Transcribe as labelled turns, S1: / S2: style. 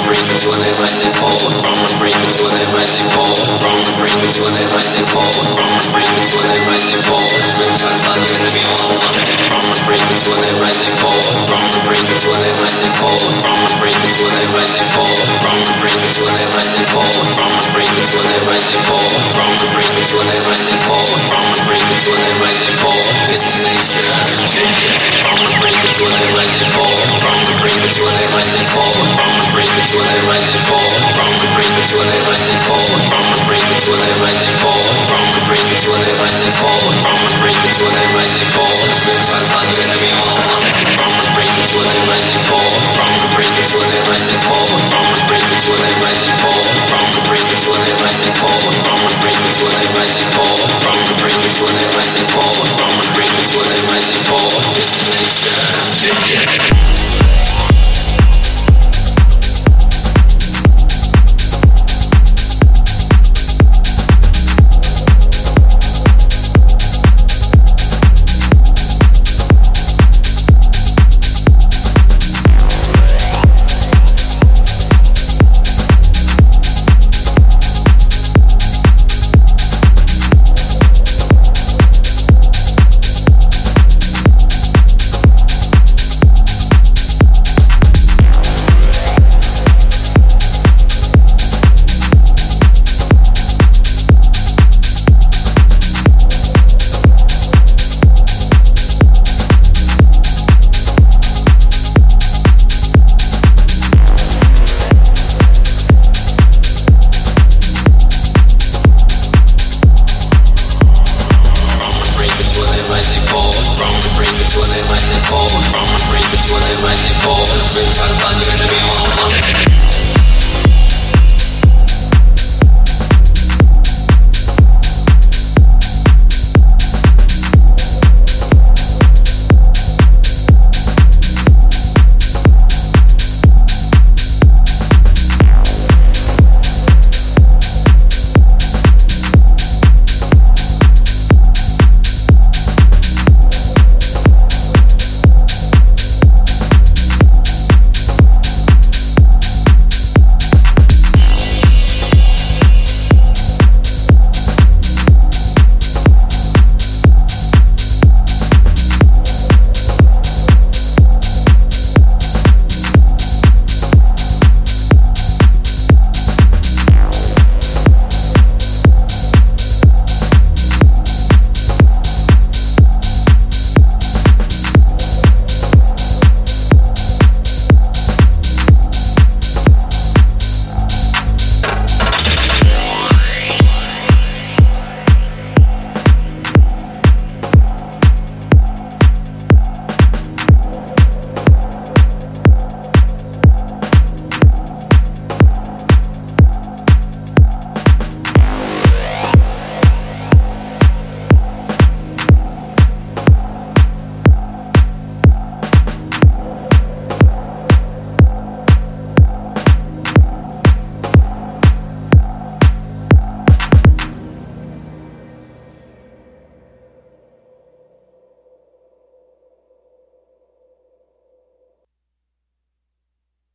S1: bring me to an end right then forward. Bring me to an end right then forward. Bring me to an end right then forward. Bring me to an end right then forward. Springtime by the enemy all on. Bring me to an end right then forward. Bring me to an end right then forward. Bring me to an end right then forward. Bring me to an end right then forward. Bring me to an end right then forward. Bring me to an end right then forward. Bring me to an end right then forward. Destination bring me to an end right then forward. Bring me to an end right then forward. Bring me to an end right then forward. Bring me to an end right then forward. Bring me to an end right then forward. Bring me to an end right then forward. Bring me to an end right then forward. Spiritual by the enemy all on. Bring me to an end right then